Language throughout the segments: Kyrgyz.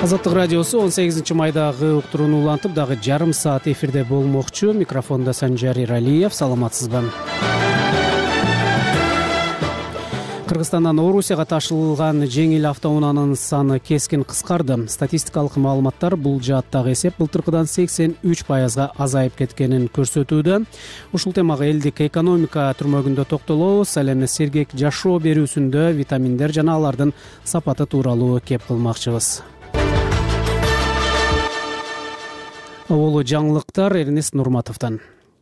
Азаттык радиосу 18 майдагы уктурууну улантып дагы жарым саат эфирде болмокчу. Микрофонда Санжар Иралиев. Саламатсызбы? Кыргызстандан Орусияга ташылган жеңил автоунаанын саны кескин кыскарды. Статистикалык маалыматтар бул жааттагы эсеп былтыркыдан 83%га азайып кеткенин көрсөтүүдө. Ушул темага элдик экономика түрмөгүндө токтолобуз. Ал эми сергек жашоо берүүсүндө витаминдер жана алардын сапаты тууралуу кеп кылмакчыбыз. Олу жаңылыктар Эрнест Нурматовдон.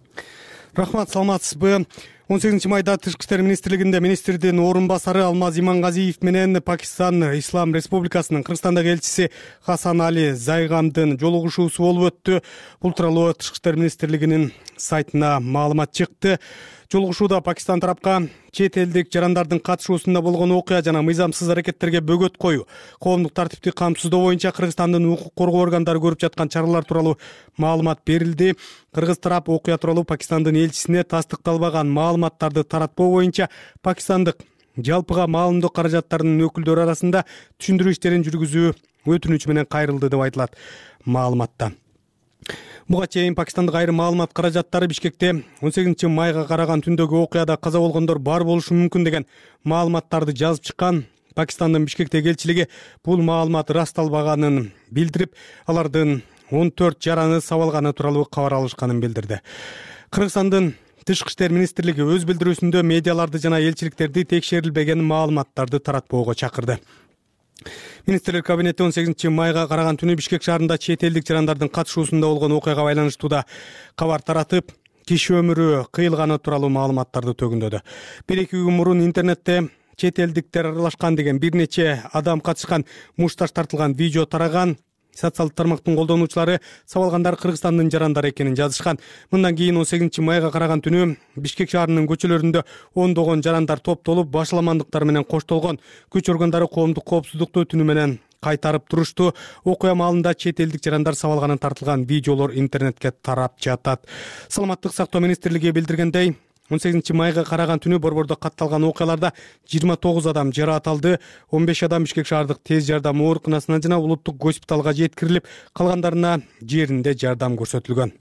Рахмат, саламатсызбы? 18 майда Тышкы иштер министрлигинде министрдин орун басары Алмаз Имангазиев менен Пакистан Ислам Республикасынын Кыргызстандагы элчиси Хасан Али Зайгамдын жолугушуусу болуп өттү. Бул тууралуу Тышкы иштер министрлигинин сайтына маалымат чыкты. Жолугушууда Пакистан тарапка чет элдик жарандардын катышуусунда болгон окуя жана мыйзамсыз аракеттерге бөгөт коюу, коомдук тартипти камсыздоо боюнча Кыргызстандын укук коргоо органдары көрүп жаткан чаралар тууралуу маалымат берилди. Кыргыз тарап окуя тууралуу Пакистандын элчисине тастыкталбаган маалыматтарды таратпоо боюнча пакистандык жалпыга маалымдоо каражаттарынын өкүлдөрү арасында түшүндүрүү иштерин жүргүзүү өтүнүч менен кайрылды деп айтылат маалыматта. Буга чейин пакистандык айрым маалымат каражаттары Бишкекте 18 майга караган түндөгү окуяда каза болгондор бар болушу мүмкүн деген маалыматтарды жазып чыккан. Пакистандын Бишкектеги элчилиги бул маалымат ырасталбаганын билдирип, алардын 14 жараны сабалганы тууралуу кабар алышканын билдирди. Кыргызстандын Тышкы иштер министрлиги өз билдирүүсүндө медиаларды жана элчиликтерди текшерилбеген маалыматтарды таратпоого чакырды. Министрлер кабинети 18 майга караган түнү Бишкек шаарында чет элдик жарандардын катышуусунда болгон окуяга байланыштуу да кабар таратып, киши өмүрү кыйылганы тууралуу маалыматтарды төгүндөдү. 1-2 күн мурун интернетте чет элдиктер аралашкан деген бир нече адам катышкан мушташ тартылган видео тараган. Социалдык тармактын колдонуучулары сабалгандар Кыргызстандын жарандары экенин жазышкан. Мындан кийин 18 майга караган түнү Бишкек шаарынын көчөлөрүндө ондогон жарандар топтолуп, башаламандыктар менен коштолгон. Күч органдары коомдук коопсуздукту түнү менен кайтарып турушту. Окуя маалында чет элдик жарандар сабалганын тартылган видеолор интернетке тарап жатат. Саламаттык сактоо министрлиги билдиргендей, 18 майга караган түнү борбордо катталган окуяларда 29 адам жараат алды. 15 адам Бишкек шаардык тез жардам ооруканасына жана улуттук госпиталга жеткирилип, калгандарына жеринде жардам көрсөтүлгөн.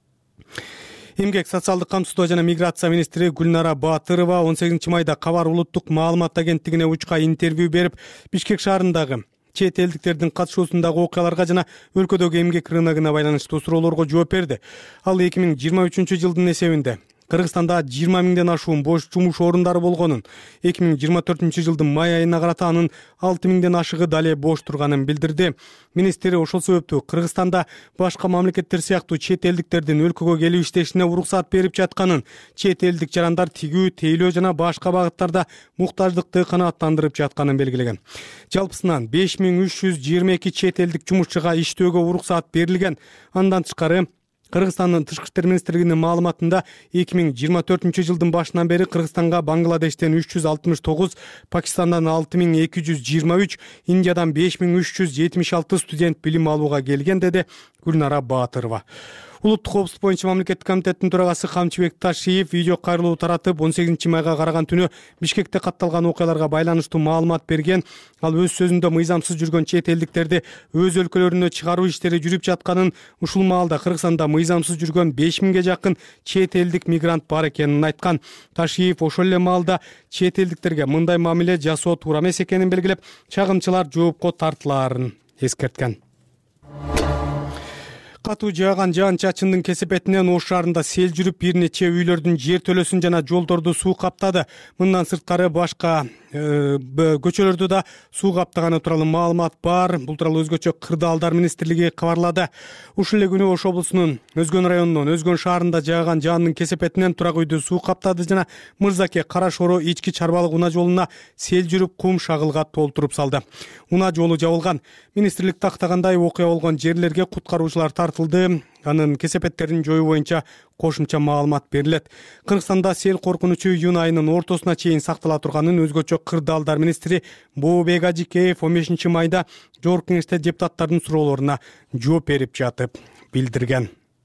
Эмгек, социалдык камсыздоо жана миграция министри Гүлнара Баатырова 18 майда Кабар улуттук маалымат агенттигине учка интервью берип, Бишкек шаарындагы чет элдиктердин катышуусундагы окуяларга жана өлкөдөгү эмгек рыногуна байланыштуу суроолорго жооп берди. Ал 2023 жылдын эсебинде Кыргызстанда 20 миңден ашуун бош жумуш орундары болгонун, 2024 жылдын май айына карата анын 6 миңден ашыгы дале бош турганын билдирди. Министр ошол себептүү Кыргызстанда башка мамлекеттер сыяктуу чет элдиктердин өлкөгө келип иштешине уруксат берип жатканын, чет элдик жарандар тигүү, тейлөө жана башка багыттарда муктаждыкты канааттандырып жатканын белгилеген. Жалпысынан 5322 чет элдик жумушчуга иштөөгө уруксат берилген. Андан тышкары Кыргызстандын Тышкы иштер министрлигинин маалыматында 2024 жылдын башынан бери Кыргызстанга Бангладештен 369, Пакистандан 6223, Индиядан 5376 студент билим алууга келген, деди Гүлнара Баатырова. Улуттук коопсуздук боюнча мамлекеттик комитеттин төрагасы Камчыбек Ташиев видео кайрылуу таратып, 18 майга караган түнү Бишкекте катталган окуяларга байланыштуу маалымат берген. Ал өз сөзүндө мыйзамсыз жүргөн чет элдиктерди өз өлкөлөрүнө чыгаруу иштери жүрүп жатканын, ушул маалда Кыргызстанда мыйзамсыз жүргөн 5000ге жакын чет элдик мигрант бар экенин айткан. Ташиев ошол эле маалда чет элдиктерге мындай мамиле жасоо туура эмес экенин белгилеп, чагымчылар жоопко тартылаарын эскерткен. Катуу жааган жаан-чачындын кесепетинен Ош шаарында сел жүрүп, бир нече үйлөрдүн жер төлөсүн жана жолдорду суу каптады. Мындан сырткары башка көчөлөрдү да суу каптаганы тууралуу маалымат бар. Бул тууралуу өзгөчө Кырдаалдар министрлиги кабарлады. Ушул эле күнү Ош облусунун Өзгөн районунун Өзгөн шаарында жааган жаандын кесепетинен турак үйдү суу каптады жана Мырзаке Кара Шоро ички чарбалык унаа жолуна сел жүрүп, кум шагылга толтуруп салды. Унаа жолу жабылган. Министрлик тактагандай окуя болгон жерлерге куткаруучулар тартылды. Анын кесепеттерин жоюу боюнча кошумча маалымат берилет. Кыргызстанда сел коркунучу июнь айынын ортосуна чейин сактала турганын өзгөчө Кырдаалдар министри Бообек Ажикеев 15 майда Жогорку Кеңеште депутаттардын суроолоруна жооп берип жатып билдирген.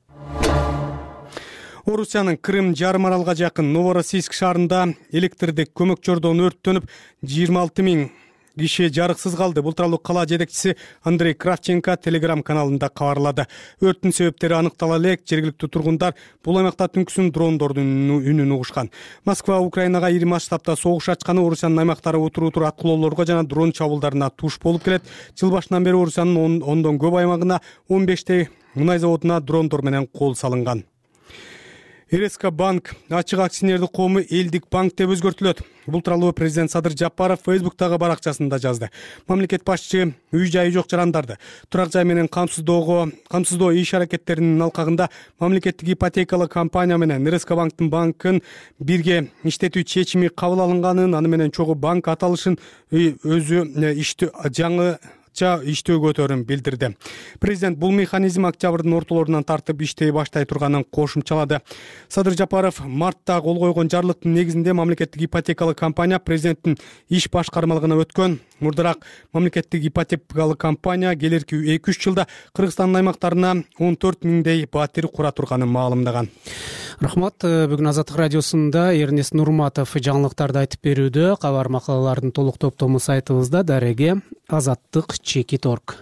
Орусиянын Крым жарым аралга жакын Новороссийск шаарында электрдик көмөк чордон өрттөнүп 26 000 киши жарыксыз калды. Бул тууралуу кала жетекчиси Андрей Кравченко Telegram каналында кабарлады. Өрттүн себептери аныктала элек. Жергиликтүү тургундар бул аймакта түнкүсүн дрондордун үнүн угушкан. Москва Украинага ири масштабта согуш ачканы Орусиянын аймактары утур аткылоолорго жана дрон чабуулдарына туш болуп келет. Жыл башынан бери Орусиянын ондон көп аймагына 15 мунай заводуна дрондор менен кол салынган. РСК банк ачык акционердик коому элдик банк деп өзгөртүлөт. Бул тууралуу президент Садыр Жапаров Facebook'тагы баракчасында жазды. Мамлекет башчы үй-жайы жок жарандарды турак жай менен камсыздоо иш аракеттеринин алкагында мамлекеттик ипотекалык компания менен РСК банктын банкын бирге иштетүү чечими кабыл алынганын, аны менен чогуу банк аталышын өзү иштөө көтөрүн билдирди. Президент бул механизм октябрдын ортолорунан тартып иштей баштай турганын кошумчалады. Садыр Жапаров мартта кол койгон жарлыктын негизинде мамлекеттик ипотекалык компания президенттин иш башкармалыгына өткөн. Мурдараак мамлекеттик ипотекалык компания келерки 2-3 жылда Кыргызстандын аймактарына 14 миңдей батир кура турганын маалымдаган. Рахмат. Бүгүн Азаттык радиосунда Эрнест Нурматов жаңылыктарды айтып берүүдө. Кабар макалалардын толук топтому сайтыбызда. Дареге azattik.org.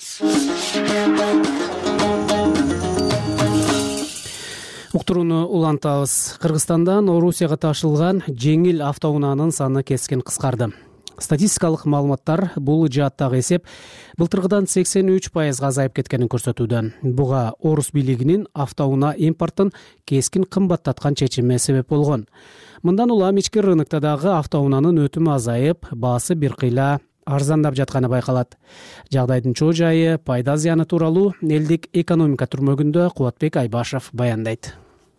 Уктурууну улантабыз. Кыргызстандан Орусияга ташылган жеңил автоунаанын саны кескин кыскарды. Статистикалык маалыматтар бул жааттагы эсеп былтыргыдан 83% азайып кеткенин көрсөтүүдө. Буга Орус бийлигинин автоунаа импортун кескин кымбаттаткан чечими себеп болгон. Мындан улам ички рынокто дагы автоунаанын өтүмү азайып, баасы бир кыйла арзандап жатканы байкалат. Жагдайдын чоо жайы, пайда зыяны тууралуу элдик экономика түрмөгүндө Кубатбек Айбашев баяндайт.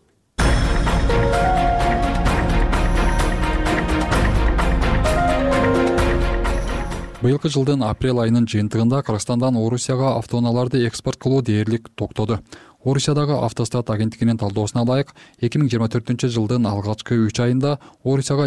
Быйылкы жылдын апрель айынын жыйынтыгында Кыргызстандан Орусияга автоунааларды экспорт кылуу дээрлик токтоду. Орусиядагы автостат агенттигинин талдоосуна ылайык, 2024 жылдын алгачкы 3 айында Орусияга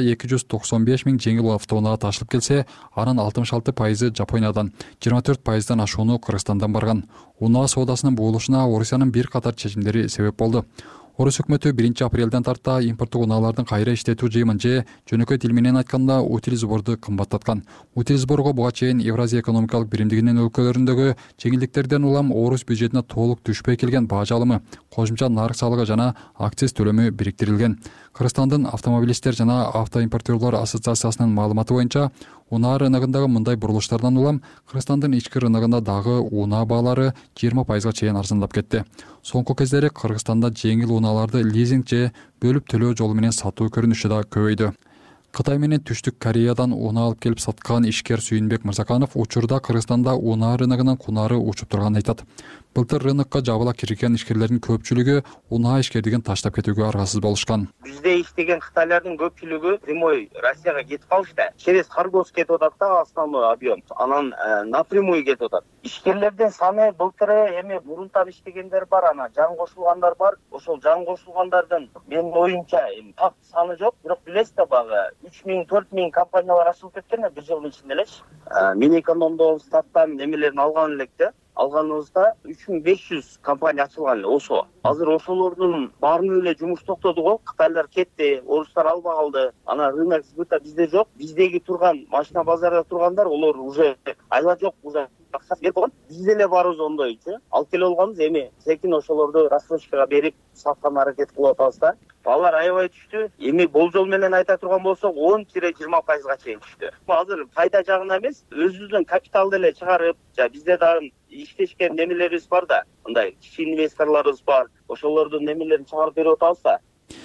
295 миң жеңил автоунаа ташылып келсе, анын 66% Жапониядан, 24%дан ашууну Кыргызстандан барган. Унаа соодасынын буулушуна Орусиянын бир катар чечимдери себеп болду. Орус өкмөтү 1 апрелден тарта импорттук унаалардын кайра иштетүү жыйымын же жөнөкөй тил менен айтканда утил сборду кымбаттаткан. Утил сборго буга чейин Евразия экономикалык биримдигинин өлкөлөрүндөгү жеңилдиктерден улам Орус бюджетине толук түшпөй келген баа жалымы, кошумча нарык салыгы жана акциз төлөмү бириктирилген. Кыргызстандын автомобилисттер жана автоимпортерлор ассоциациясынын маалыматы боюнча, унаа рыногундагы мындай бурулуштардан улам Кыргызстандын ички рыногунда дагы унаа баалары 20% чейин арзандап кетти. Соңку кездери Кыргызстанда жеңил унааларды лизинг же бөлүп төлөө жолу менен сатуу көрүнүшү да көбөйдү. Кытай менен Түштүк Кореядан унаа алып келип саткан ишкер Сүйүнбек Мырзаканов учурда Кыргызстанда унаа рыногунун кунары учуп турганын айтат. Былтыр рынокко жабыла кирген ишкерлердин көпчүлүгү унаа ишкердигин таштап кетүүгө аргасыз болушкан. Бизде иштеген кытайлардын көпчүлүгү зимой Россияга кетип калышты. Через Харгос кетип атат да основной объем. Анан напрямую кетип атат. Ишкерлердин саны былтыры эми мурунтан иштегендер бар, ана жан кошулгандар бар. Ошол жан кошулгандардын менин оюмча так саны жок, бирок билесиз да багы 3 миң 4 миң компаниялар ачылып кеткен бир жылдын ичинде элечи. Мен экономдоо статтан немелерин алган электе. Алганыбызда 3500 компания ачылган эле ошо. Азыр ошолордун баарынын эле жумуш токтоду го. Кытайлар кетти, орустар албай калды. Ана рынок сбыта бизде жок. Биздеги турган машина базарда тургандар, олар уже айла жок, уже акчасы берип койгон. Бизде эле барыбыз ондойчу. Алып келип алганбыз, эми секин ошолорду рассрочкага берип саткан аракет кылып атабыз да. Балар аябай түштү. Эми болжол менен айта турган болсок 10-20%га чейин түштү. Азыр пайда жагына эмес, өзүбүздүн капиталды эле чыгарып, бизде дагы иштешкен немелерибиз бар да, мындай кичи инвесторлорубуз бар. Ошолордун немелерин чыгарып берип атабыз да.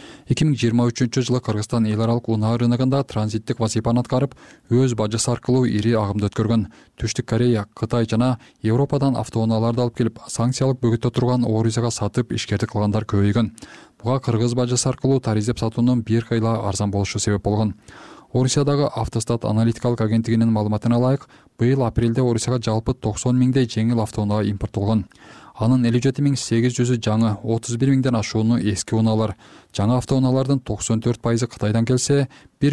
2023 жылы Кыргызстан эл аралык унаа рыногунда транзиттик вазифаны аткарып, өз бажысы аркылуу ири агымды өткөргөн. Түштүк Корея, Кытай жана Европадан автоунааларды алып келип, санкциялык бөгөттө турган Орусияга сатып ишкердик кылгандар көбөйгөн. Буга кыргыз бажысы аркылуу тариздеп сатуунун бир кыйла арзан болушу себеп болгон. Орусиядагы автостат аналитикалык агенттигинин маалыматына ылайык, быйыл апрелде Орусияга жалпы 90 миңдей жеңил автоунаа импорттолгон. Анын 57.800 жаңы, 31 миңден ашууну эски унаалар. Жаңа автоунаалардын 94% Кытайдан келсе,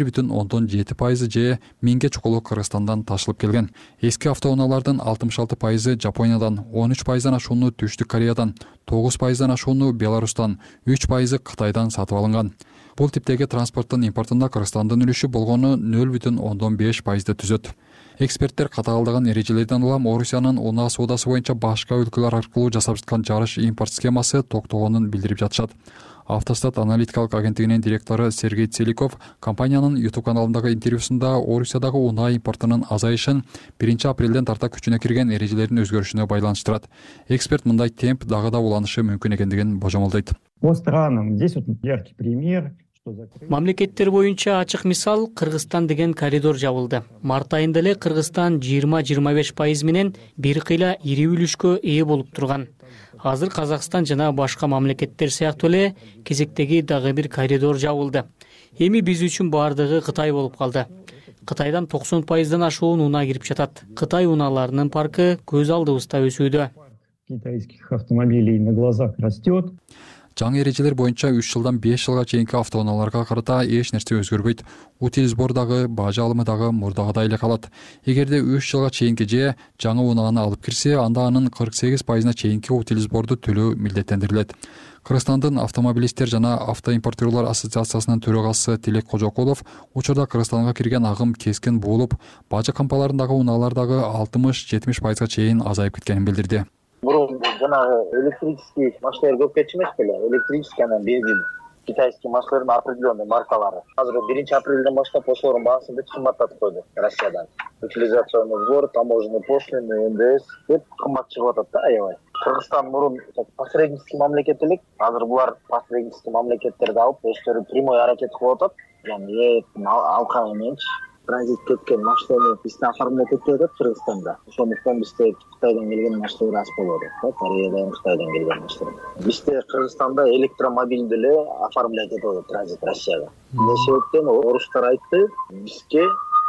1,7% же 1000ге чукулу Кыргызстандан ташылып келген. Эски автоунаалардын 66% Жапониядан, 13%дан ашууну Түштүк Кореядан, 9%дан ашууну Беларустан, 3% Кытайдан сатып алынган. Бул типтеги транспорттун импортунда Кыргызстандын үлүшү болгону 0,5%ды түзөт. Эксперттер катаалдаган эрежелерден улам Орусиянын унаа соодасы боюнча башка өлкөлөр аркылуу жасап жаткан жарыш импорт схемасы токтогонун билдирип жатышат. Автостат аналитикалык агенттигинин директору Сергей Целиков компаниянын YouTube каналындагы интервьюсунда Орусиядагы унаа импортунун азайышын 1 апрелден тарта күчүнө кирген эрежелердин өзгөрүшүнө байланыштырат. Эксперт мындай темп дагы да уланышы мүмкүн экендигин божомолдойт. По странам здесь яркий пример. Мамлекеттер боюнча ачык мисал Кыргызстан деген коридор жабылды. Март айында эле Кыргызстан 20-25% менен бир кыйла ири үлүшкө ээ болуп турган. Азыр Казакстан жана башка мамлекеттер сыяктуу эле кезектеги дагы бир коридор жабылды. Эми биз үчүн бардыгы Кытай болуп калды. Кытайдан 90%дан ашуун унаа кирип жатат. Кытай унааларынын паркы көз алдыбызда өсүүдө. Китайских автомобилей на глазах растет. Жаңы эрежелер боюнча 3 жылдан 5 жылга чейинки автоунааларга карата эч нерсе өзгөрбөйт. Утил сбор дагы, бажы алымы дагы мурдагыдай эле калат. Эгерде 3 жылга чейинки же жаңы унааны алып кирсе, анда анын 48%-на чейинки утил сборду төлөө милдеттендирилет. Кыргызстандын автомобилисттер жана автоимпортерлор ассоциациясынын төрагасы Тилек Кожокулов учурда Кыргызстанга кирген агым кескин болуп, бажы кампаларындагы унаалар дагы 60-70%га чейин азайып кеткенин билдирди. Мурун жанагы электрический машиналар көп кетчү эмес беле? Электрический анан бензин, китайский машиналардын определенный маркалары. Азыр 1 апрелден баштап ошолордун баасын да кымбаттатып койду Россиядан. Утилизационный сбор, таможенный пошлины, НДС деп кымбат чыгып атат да аябай. Кыргызстан мурун посреднический мамлекет элек, азыр булар посреднический мамлекеттерди алып, өздөрү прямой аракет кылып атат. Яны алка мененчи транзит кеткен машинаны бизде оформлять этип атат Кыргызстанда. Ошондуктан бизде Кытайдан келген машиналар аз болуп атат, Кореядан, Кытайдан келген машиналар. Бизде Кыргызстанда электромобиль деле оформлять этип атат транзит Россияга. Эмне себептен орустар айтты, бизге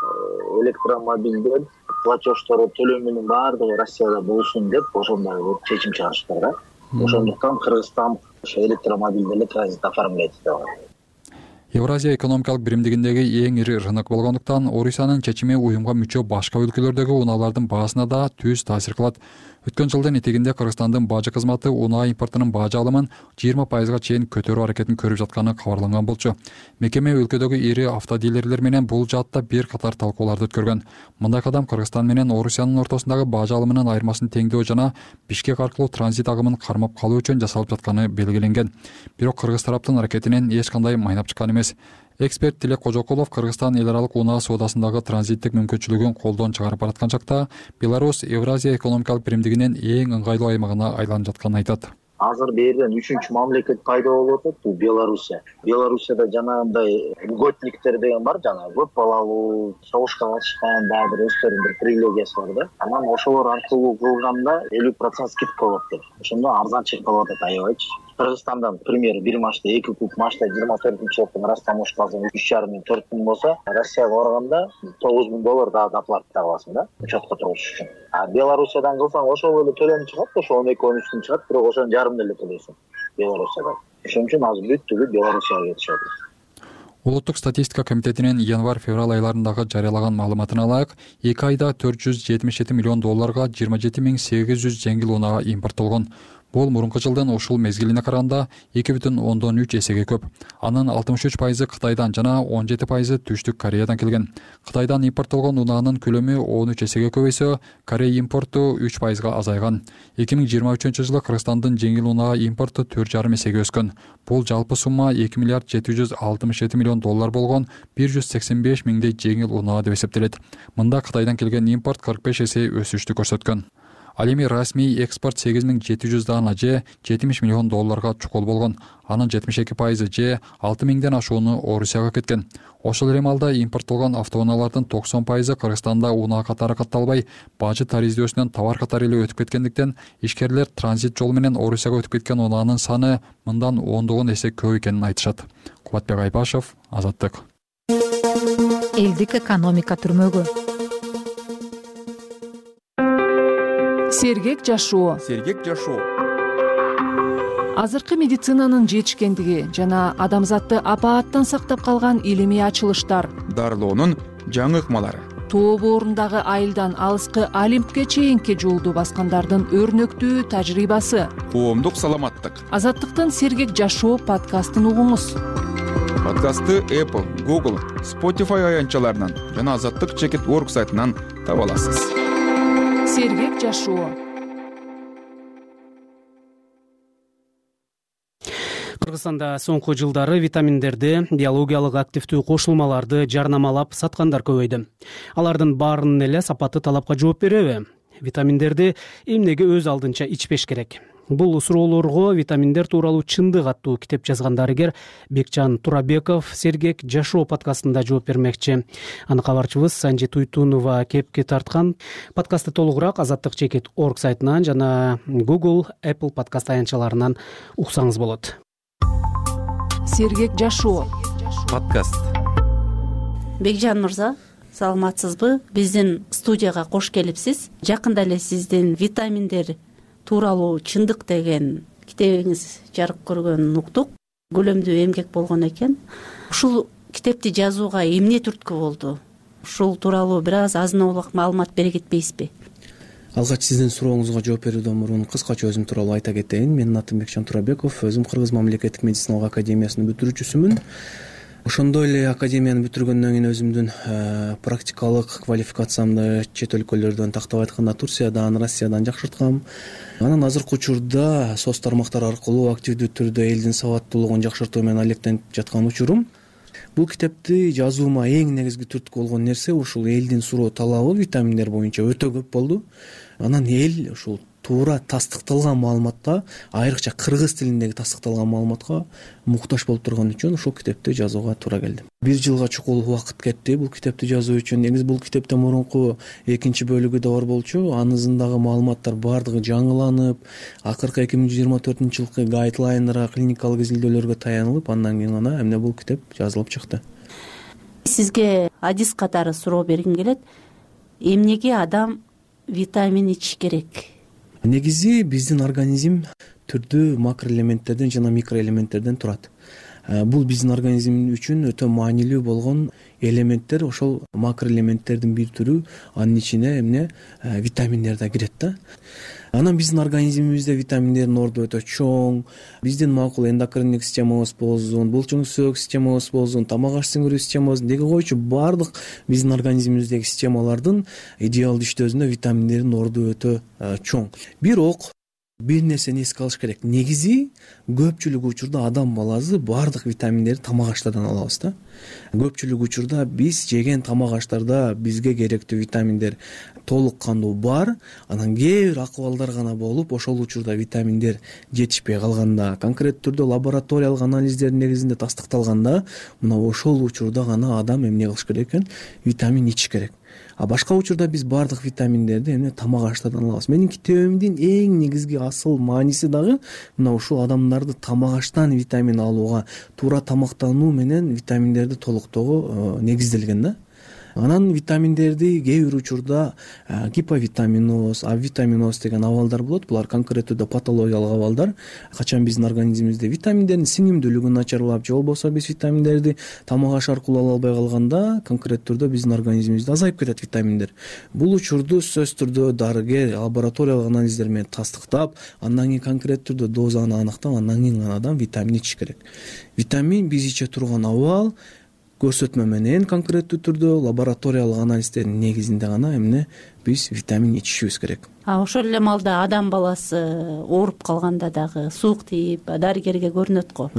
электромобилдер платеждору төлөмүнүн баардыгы Россияда болсун деп ошондой чечим чыгарышты да. Ошондуктан Кыргызстан электромобиль деле транзит оформлять этип атат. Евразия экономикалык биримдигиндеги эң ири рынок болгондуктан Орусиянын чечими уюмга мүчө башка өлкөлөрдөгү унаалардын баасына да түз таасир кылат. Өткөн жылдын этегинде Кыргызстандын бажы кызматы унаа импортунун бажы алымын 20%га чейин көтөрүү аракетин көрүп жатканы кабарланган болчу. Мекеме өлкөдөгү ири автодилерлер менен бул жаатта бир катар талкууларды өткөргөн. Мындай кадам Кыргызстан менен Орусиянын ортосундагы бажы алымынын айырмасын теңдөө жана Бишкек аркылуу транзит агымын кармап калуу үчүн жасалып жатканы белгиленген. Бирок Кыргыз тараптын аракетинен эч кандай майнап чыккан эмес. Эксперт Тилек Кожокулов Кыргызстан эл аралык унаа соодасындагы транзиттик мүмкүнчүлүгүн колдон чыгарып бараткан чакта Беларусь Евразия экономикалык биримдигинин эң ыңгайлуу аймагына айланып жатканын айтат. Азыр берден 3-чү мамлекет пайда болуп атат, бул Белоруссия. Белоруссияда жанагындай льготниктер деген бар, жана көп балалуу, согушка катышкан, дагы бир өздөрүнүн бир привилегиясы бар да. Анан ошолор аркылуу кылганда 50% скидка болот деп. Ошондо арзан чыгып калып атат аябайчы. Кыргызстандан, пример, бир машта 2 куб машта 24-жылдын растамошкасы 3,5-4 миң болсо, Россияга барганда $9,000 дагы доплата аласың да, учетко туруш үчүн. А Белоруссиядан кылсаң ошол эле төлөм чыгат, ошо 12-13 чыгат, бирок ошонун жарым эле төлөйсүң Белоруссиядан. Ошон үчүн азыр бүт түгү Белоруссияга кетишет. Улуттук статистика комитетинин январь-февраль айларындагы жарыялаган маалыматына ылайык, 2 айда $477 миллион 27,800 жеңил унаа импорттолгон. Бул мурунку жылдын ушул мезгилине караганда 2,3 эсеге көп. Анын 63% Кытайдан жана 17% Түштүк Кореядан келген. Кытайдан импорттолгон унаанын көлөмү 13 эсеге көбөйсө, Корея импорту 3%га азайган. 2023-жылы Кыргызстандын жеңил унаа импорту 4,5 эсеге өскөн. Бул жалпы сумма $2,767 миллион болгон 185 миңдей жеңил унаа деп эсептелет. Мында Кытайдан келген импорт 45 эсе өсүштү көрсөткөн. Ал эми расмий экспорт 8700 дана же $70 миллион чукул болгон. Анын 72% же 6 миңден ашууну Орусияга кеткен. Ошол эле маалда импорттолгон автоунаалардын 90% Кыргызстанда унаа катары катталбай, бажы тариздөсүнөн товар катары эле өтүп кеткендиктен, ишкерлер транзит жол менен Орусияга өтүп кеткен унаанын саны мындан 10 эсе көп экенин айтышат. Кубатбек Айбашев, Азаттык. Элдик экономика түрмөгү. Сергек жашоо. Азыркы медицинанын жетишкендиги жана адамзатты апааттан сактап калган илимий ачылыштар, дарылоонун жаңы ыкмалары, тоо боорундагы айылдан алыскы Олимпке чейинки жолду баскандардын өрнөктүү тажрыйбасы, коомдук саламаттык. Азаттыктын Сергек жашоо подкастын угуңуз. Подкастты Apple, Google, Spotify аянтчаларынан жана Азаттык.org сайтынан таба аласыз. Сергек жашоо. Кыргызстанда соңку жылдары витаминдерди, биологиялык активдүү кошулмаларды жарнамалап саткандар көбөйдү. Алардын баарынын эле сапаты талапка жооп береби? Витаминдерди эмнеге өз алдынча ичпеш керек? Бул суроолорго витаминдер тууралуу чындык аттуу китеп жазган дарыгер Бекжан Турабеков Сергек жашоо подкастында жооп бермекчи. Аны кабарчыбыз Санжи Туйтунова кепке тарткан. Подкастты толугураак azаттык.org сайтынан жана Google, Apple подкаст аянтчаларынан уксаңыз болот. Сергек жашоо подкаст. Бекжан мырза, саламатсызбы? Биздин студияга кош келипсиз. Жакында эле сиздин витаминдер тууралуу чындык деген китебиңиз жарык көргөнүн уктук. Көлөмдүү эмгек болгон экен. Ушул китепти жазууга эмне түрткү болду? Ушул тууралуу бир азын-аулак маалымат бере кетпейсизби? Алгач сиздин сурооңузга жооп берүүдөн мурун кыскача өзүм тууралуу айта кетейин. Менин атым Бекжан Турабеков, өзүм Кыргыз мамлекеттик медициналык академиясынын бүтүрүүчүсүмүн. Ошондой эле академияны бүтүргөндөн кийин өзүмдүн практикалык квалификациямды чет өлкөлөрдөн, тактап айтканда Турциядан, Россиядан жакшырткам. Анан азыркы учурда соц тармактар аркылуу активдүү түрдө элдин сабаттуулугун жакшыртуу менен алектенип жаткан учурум. Бул китепти жазуума эң негизги түрткү болгон нерсе ушул элдин суроо талабы витаминдер боюнча өтө көп болду. Анан эл ушул туура тастыкталган маалыматка, айрыкча кыргыз тилиндеги тастыкталган маалыматка муктаж болуп турган үчүн ушул китепти жазууга туура келди. 1 жылга чукул убакыт кетти бул китепти жазуу үчүн. Негизи бул китептен мурунку экинчи бөлүгү да бар болчу. Анысындагы маалыматтар баардыгы жаңыланып, акыркы 2024-жылкы гайдлайнера, клиникалык изилдөөлөргө таянылып, андан кийин гана эмне бул китеп жазылып чыкты. Сизге адис катары суроо бергим келет. Эмнеге адам витамин ичиш керек? Негизи биздин организм түрдүү макроэлементтерден жана микроэлементтерден турат. Бул биздин организм үчүн өтө маанилүү болгон элементтер. Ошол макроэлементтердин бир түрү, анын ичине витаминдер да кирет да. Анан биздин организмибизде витаминдердин орду өтө чоң. Биздин макул эндокриндик системабыз болсун, булчуң-сөк системабыз болсун, тамак аш сиңирүү системабыз деги койчу баардык биздин организмибиздеги системалардын идеалдуу иштөөсүндө витаминдердин орду өтө чоң. Бирок бир нерсени эске алыш керек. Негизи көпчүлүк учурда адам баласы баардык витаминдерди тамак аштардан алабыз да. Көпчүлүк учурда биз жеген тамак аштарда бизге керектүү витаминдер толук кандуу бар. Анан кээ бир акыбалдар гана болуп, ошол учурда витаминдер жетишпей калганда, конкреттүү түрдө лабораториялык анализдердин негизинде тастыкталганда, мына ошол учурда гана адам эмне кылыш керек экен? Витамин ичиш керек. А башка учурда биз баардык витаминдерди тамак аштардан алабыз. Менин китебимдин эң негизги асыл мааниси дагы мына ушул адамдарды тамак аштан витамин алууга, туура тамактануу менен витаминдерди толуктоого негизделген да. Анан витаминдерди кээ бир учурда гиповитаминоз, авитаминоз деген абалдар болот. Булар конкреттүү патологиялык абалдар. Качан биздин организмибизде витаминдердин сиңимдүүлүгү начарлап, же болбосо биз витаминдерди тамак аш аркылуу ала албай калганда, конкреттүү түрдө биздин организмибизде азайып кетет витаминдер. Бул учурду сөзсүз түрдө дарыгер лабораториялык анализдер менен тастыктап, андан кийин конкреттүү түрдө дозаны аныктап, андан кийин гана адам витамин ичиш керек. Витамин биз иче турган абал көрсөтмө менен конкреттүү түрдө лабораториялык анализдердин негизинде гана биз витамин ичишибиз керек. Ошол эле маалда адам баласы ооруп калганда дагы суук тийип дарыгерге көрүнөт го.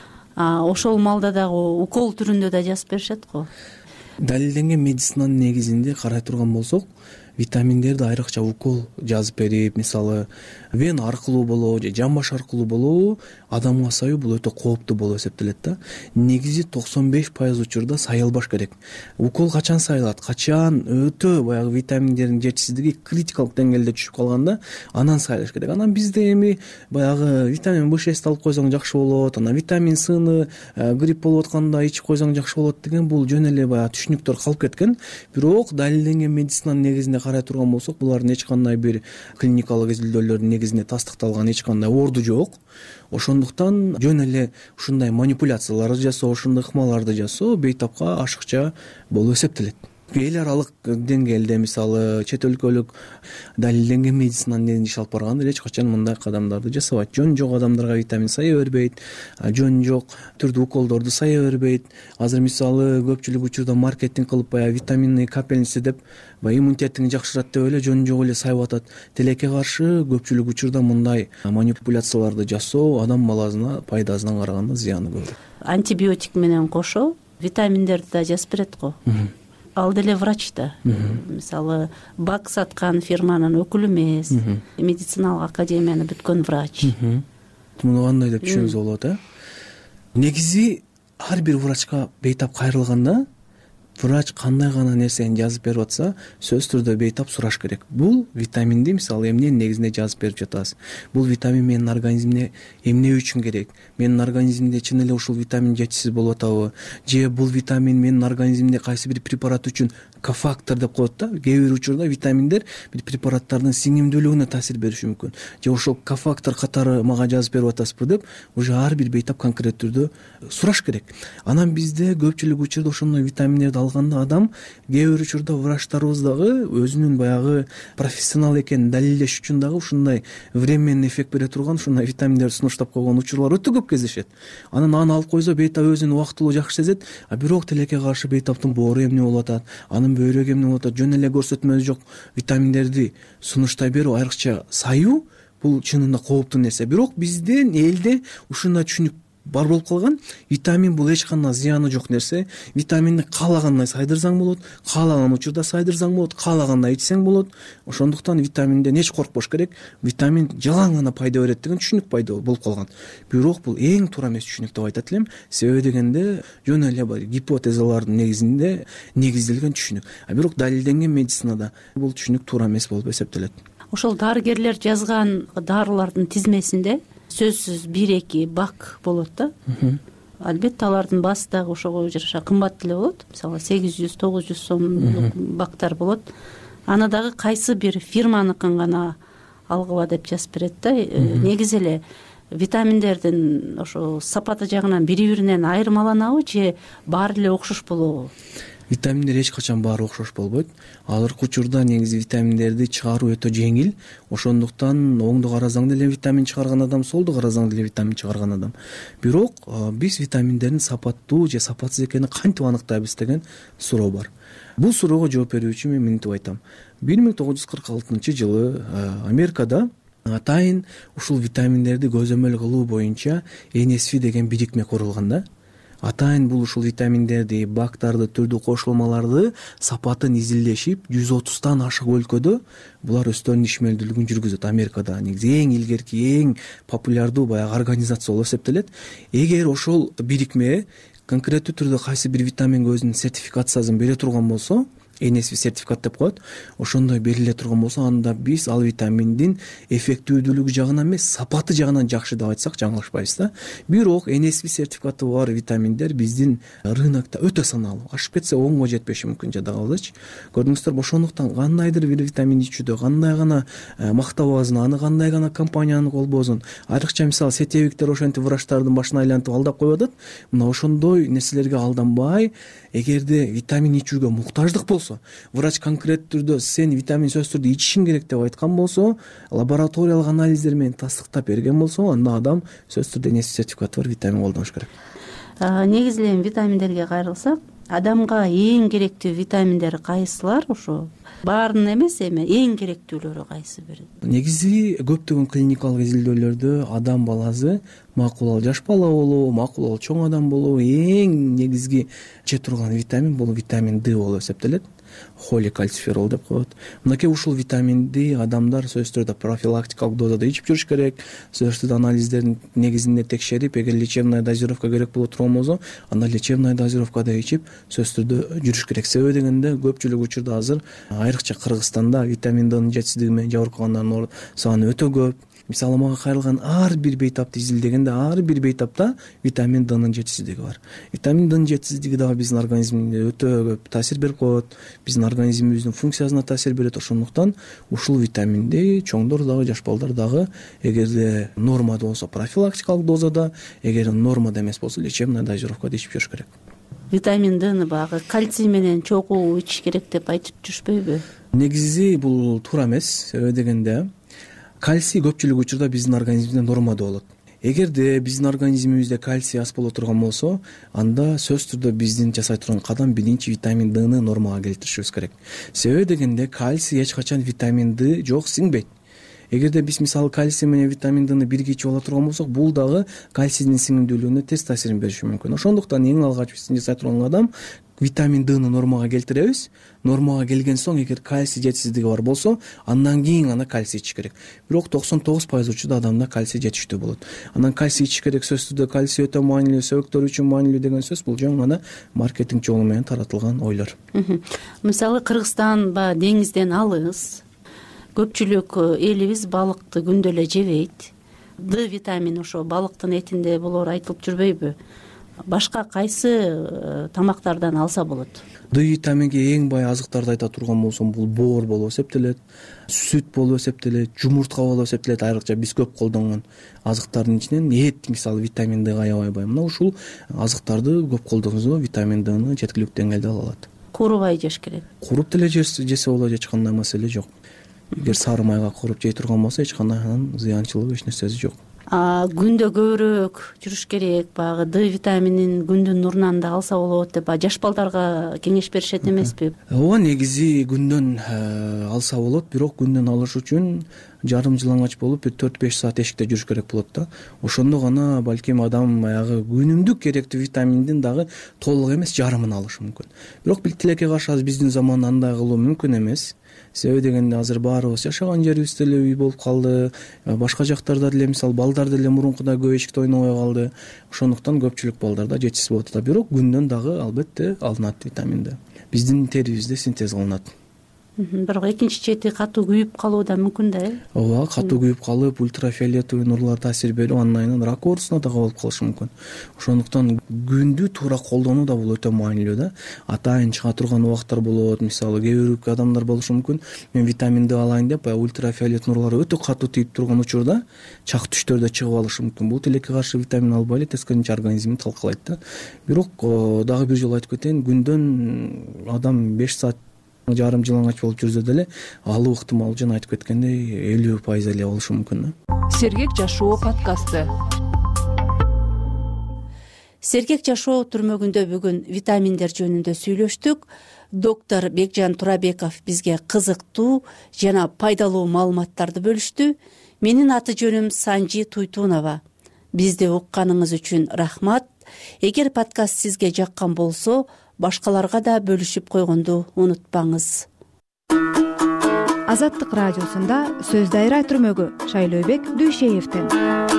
Ошол маалда дагы укол түрүндө да жазып беришет го. Далилденген медицинанын негизинде карай турган болсок, витаминдерди айрыкча укол жазып берип, мисалы вена аркылуу болобу же жамбаш аркылуу болобу, адамга саюу бул өтө кооптуу болуп эсептелет да. Негизи 95% учурда сайылбаш керек. Укол качан сайылат? Качан өтө баягы витаминдердин жетишсиздиги критикалык деңгээлде түшүп калганда, анан сайылыш керек. Анан бизде эми баягы витамин B6 алып койсоң жакшы болот, анан витамин Сны грипп болуп атканда ичип койсоң жакшы болот деген бул жөн эле баягы түшүнүктөр калып кеткен. Бирок далилденген медицинанын негизинде карай турган болсок, булардын эч кандай бир клиникалык изилдөөлөрдүн негизинде тастыкталган эч кандай орду жок. Ошондуктан жөн эле ушундай манипуляцияларды жасоо, ушундай ыкмаларды жасоо бейтапка ашыкча болуп эсептелет. эл аралык деңгээлде мисалы чет өлкөлүк далилденген медицинанын негизинде иш алып барганда эч качан мындай кадамдарды жасабайт. Жөн жок адамдарга витамин сая бербейт, жөн жок түрдүү уколдорду сая бербейт. Азыр мисалы көпчүлүк учурда маркетинг кылып баягы витаминный капельница деп баягы иммунитетиңди жакшырат деп эле жөн жок эле сайып атат. Тилекке каршы көпчүлүк учурда мындай манипуляцияларды жасоо адам баласына пайдасынан караганда зыяны көп. Антибиотик менен кошо витаминдерди да жазып берет го. Ал деле врач да. Мисалы бак саткан фирманын өкүлү эмес, медициналык академияны бүткөн врач. Муну кандай деп түшүнүңүзгө болот, негизи ар бир врачка бейтап кайрылганда врач кандай гана нерсени жазып берип атса, сөзсүз түрдө бейтап сураш керек. Бул витаминди мисалы эмненин негизинде жазып берип жатасыз? Бул витамин менин организмине эмне үчүн керек? Менин организмимде чын эле ушул витамин жетишсиз болуп атабы? Же бул витамин менин организмимде кайсы бир препарат үчүн кофактор деп коет да. Кээ бир учурда витаминдер бир препараттардын сиңимдүүлүгүнө таасир бериши мүмкүн. Же ошол кофактор катары мага жазып берип атасызбы деп уже ар бир бейтап конкреттүү түрдө сураш керек. Анан бизде көпчүлүк учурда ошондой витаминдерди алганда адам кээ бир учурда врачтарыбыз дагы өзүнүн баягы профессионал экенин далилдеш үчүн дагы ушундай временный эффект бере турган ушундай витаминдерди сунуштап койгон учурлар өтө көп кездешет. Анан аны алып койсо бейтап өзүн убактылуу жакшы сезет, а бирок тилекке каршы бейтаптын боору эмне болуп атат, анын бөйрөгү эмне болуп атат, жөн эле көрсөтмөсү жок витаминдерди сунуштай берүү, айрыкча саюу бул чынында кооптуу нерсе. Бирок биздин элде ушундай түшүнүк бар болуп калган. Витамин бул эч кандай зыяны жок нерсе. Витаминди каалагандай сайдырсаң болот, каалаган учурда сайдырсаң болот, каалагандай ичсең болот. Ошондуктан витаминден эч коркпош керек. Витамин жалаң гана пайда берет деген түшүнүк пайда болуп калган. Бирок бул эң туура эмес түшүнүк деп айтат элем. Себеби дегенде жөн эле бар гипотезалардын негизинде негизделген түшүнүк. А бирок далилденген медицинада бул түшүнүк туура эмес болуп эсептелет. Ошол дарыгерлер жазган дарылардын тизмесинде сөзсүз 1-2 бак болот да. Албетте алардын баасы дагы ошого жараша кымбат деле болот. Мисалы 800-900 сомдук бактар болот. Аны дагы кайсы бир фирманыкын гана алгыла деп жазып берет да. Негизи эле витаминдердин ошо сапаты жагынан бири-биринен айырмаланабы же баары эле окшош болобу? Витаминдер эч качан баары окшош болбойт. Азыркы учурда негизи витаминдерди чыгаруу өтө жеңил. Ошондуктан оңду карасаң деле витамин чыгарган адам, солду карасаң деле витамин чыгарган адам. Бирок биз витаминдердин сапаттуу же сапатсыз экенин кантип аныктайбыз деген суроо бар. Бул суроого жооп берүү үчүн мен мынтип айтам. 1946-жылы Америкада атайын ушул витаминдерди көзөмөл кылуу боюнча NSF деген бирикме курулган да. Атайын бул ушул витаминдерди, бактарды, түрдүү кошулмаларды сапатын изилдешип 130тан ашык өлкөдө булар өздөрүнүн ишмердүүлүгүн жүргүзөт. Америкада негизи эң илгерки, эң популярдуу баягы организация болуп эсептелет. Эгер ошол бирикме конкреттүү түрдө кайсы бир витаминге өзүнүн сертификациясын бере турган болсо, NSF сертификат деп коет. Ошондой бериле турган болсо, анда биз ал витаминдин эффективдүүлүгү жагынан эмес, сапаты жагынан жакшы деп айтсак жаңылышпайбыз да. Бирок NSF сертификаты бар витаминдер биздин рынокто өтө саналуу. Ашып кетсе 10го жетпеши мүмкүн жада калдычы. Көрдүңүздөр, ошондуктан кандайдыр бир витамин ичүүдө кандай гана мактабабызын, аны кандай гана компаниянын колбоосун, айрыкча мисалы сетевиктер ошентип врачтардын башын айлантып алдап коюп атат. Мына ошондой нерселерге алданбай, эгерде витамин ичүүгө муктаждык болсо, врач конкреттүү түрдө сен витамин сөзсүз түрдө ичишиң керек деп айткан болсо, лабораториялык анализдер менен тастыктап берген болсо, анда адам сөзсүз түрдө NSF сертификаты бар витамин колдонуш керек. Негизи эле витаминдерге кайрылсак, адамга эң керектүү витаминдер кайсылар? Ошо баарынын эмес, эми эң керектүүлөрү кайсы бир? Негизи көптөгөн клиникалык изилдөөлөрдө адам баласы макул жаш бала болобу, макул чоң адам болобу, эң негизги иче турган витамин бул витамин D болуп эсептелет. Холикальциферол деп коет. Мынакей ушул витаминди адамдар сөзсүз түрдө профилактикалык дозада ичип жүрүш керек. Сөзсүз түрдө анализдердин негизинде текшерип, эгер лечебная дозировка керек боло турган болсо, анда лечебная дозировкада ичип сөзсүз түрдө жүрүш керек. Себеби дегенде көпчүлүк учурда азыр айрыкча Кыргызстанда витамин Д'нын жетишсиздиги менен жабыркагандардын саны өтө көп. Мисалы мага кайрылган ар бир бейтапты изилдегенде ар бир бейтапта витамин Д'нын жетишсиздиги бар. Витамин Д'нын жетишсиздиги дагы биздин организмибизде өтө көп таасир берип коет. Биздин организмибиздин функциясына таасир берет. Ошондуктан ушул витаминди чоңдор дагы, жаш балдар дагы эгерде нормада болсо профилактикалык дозада, эгер нормада эмес болсо лечебная дозировкада ичип жүрүш керек. витамин Дны баягы кальций менен чогуу ичиш керек деп айтып жүрүшпөйбү? Негизи бул туура эмес. Себеби дегенде кальций көпчүлүк учурда биздин организмибизде нормада болот. Эгерде биздин организмибизде кальций аз боло турган болсо, анда сөзсүз түрдө биздин жасай турган кадам биринчи витамин Дны нормага келтиришибиз керек. Себеби дегенде кальций эч качан витамин Д жок сиңбейт. Эгерде биз мисалы кальций менен витамин Дны бирге ичип ала турган болсок, бул дагы кальцийдин сиңимдүүлүгүнө терс таасирин бериши мүмкүн. Ошондуктан эң алгач биздин жасай турган кадам витамин Дны нормага келтиребиз. Нормага келген соң, эгер кальций жетишсиздиги бар болсо, андан кийин гана кальций ичиш керек. Бирок 99% учурда адамда кальций жетиштүү болот. Анан кальций ичиш керек сөзсүз түрдө кальций өтө маанилүү, сөбөктөр үчүн маанилүү деген сөз бул жөн гана маркетинг жолу менен таратылган ойлор. Мисалы Кыргызстан баягы деңизден алыс. Көпчүлүк элибиз балыкты күндө эле жебейт. Д витамини ошо балыктын этинде болор айтылып жүрбөйбү? Башка кайсы тамактардан алса болот? Д витаминге эң бай азыктарды айта турган болсом, бул боор болуп эсептелет, сүт болуп эсептелет, жумуртка болуп эсептелет. Айрыкча биз көп колдонгон азыктардын ичинен эт мисалы витамин Дга аябай бай. Мына ушул азыктарды көп колдонсо витамин Дны жеткиликтүү деңгээлде ала алат. Куурубай жеш керек. Куруп деле жесе болот, эч кандай маселе жок. Эгер сары майга куруп жей турган болсо, эч кандай зыянчылыгы эч нерсеси жок. Күндө көбүрөөк жүрүш керек, баягы Д витаминин күндүн нурунан да алса болот деп жаш балдарга кеңеш беришет эмеспи? Ооба, негизи күндөн алса болот, бирок күндөн алыш үчүн жарым жылаңач болуп 4-5 саат эшикте жүрүш керек болот да. Ошондо гана балким адам баягы күнүмдүк керектүү витаминдин дагы толук эмес жарымын алышы мүмкүн. Бирок тилекке каршы азыр биздин заманда андай кылуу мүмкүн эмес. Себеби дегенде азыр баарыбыз жашаган жерибизде эле үй болуп калды. Башка жактарда деле мисалы балдар деле мурункудай көп эшикте ойнобой калды. Ошондуктан көпчүлүк балдарда жетишсиз болуп атат. Бирок күндөн дагы албетте алынат витамин Д. Биздин терибизде синтез кылынат. Бирок экинчи чети катуу күйүп калуу да мүмкүн да, Ооба, катуу күйүп калып, ультрафиолетовый нурлар таасир берип, андан кийин рак оорусуна да кабылып калышы мүмкүн. Ошондуктан күндү туура колдонуу да бул өтө маанилүү да. Атайын чыга турган убакыттар болот. Мисалы кээ бир адамдар болушу мүмкүн. Мен витамин Д алайын деп, ультрафиолет нурлары өтө катуу тийип турган учурда чак түштөрдө чыгып алышы мүмкүн. Бул тилекке каршы витамин албай эле тескерисинче организмди талкалайт да. Бирок дагы бир жолу айтып кетейин, күндөн адам 5 саат жарым жылаңач болуп жүрсө деле алуу ыктымал жана айтып кеткендей 50% эле болушу мүмкүн. Сергек жашоо подкасты. Сергек жашоо түрмөгүндө бүгүн витаминдер жөнүндө сүйлөштүк. Доктор Бекжан Турабеков бизге кызыктуу жана пайдалуу маалыматтарды бөлүштү. Менин аты жөнүм Санжи Туйтунова. Бизди укканыңыз үчүн рахмат. Эгер подкаст сизге жаккан болсо, башкаларга да бөлүшүп койгонду унутпаңыз. Азаттык радиосунда сөз дайра түрмөгү Шайлообек Дүйшеевден.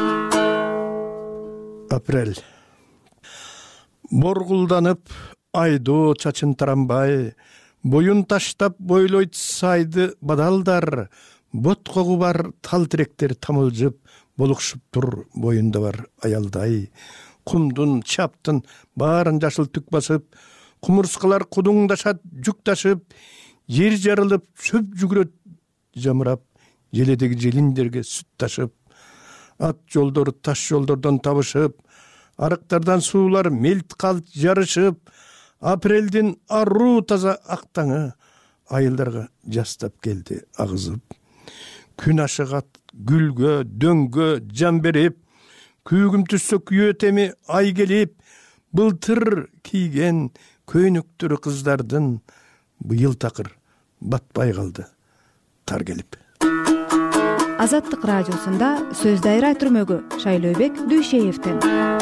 Апрель. Боргулданып, айдоо чачын тарамбай, боюн таштап бойлойт сайды бадалдар, боткогу бар тал тиректер тамылжып, болукшуп тур боюнда бар аялдай. Кумдун, чаптын баарын жашыл түк басып, кумурскалар кудуңдашат жүк ташып, жер жарылып сөп жүгүрөт жамырап, желедеги желиндерге сүт ташып, ат жолдор таш жолдордон табышып, арыктардан суулар мелт калт жарышып, апрелдин аруу таза актаңы айылдарга жастап келди агызып. Күн ашыгат гүлгө, дөңгө жан берип, күйгүм түссө күйөтеми ай келип, былтыр кийген көйнөктөрү кыздардын быйыл такыр батпай калды тар келип. Азаттык радиосунда сөз дайра түрмөгү Шайлообек Дүйшеевден.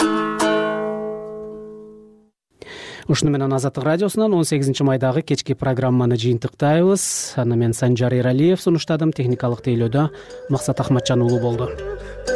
Ушуну менен Азаттык радиосунан 18 майдагы кечки программаны жыйынтыктайбыз. Аны мен Санжар Эралиев сунуштадым. Техникалык тейлөөдө Максат Ахматжан уулу болду.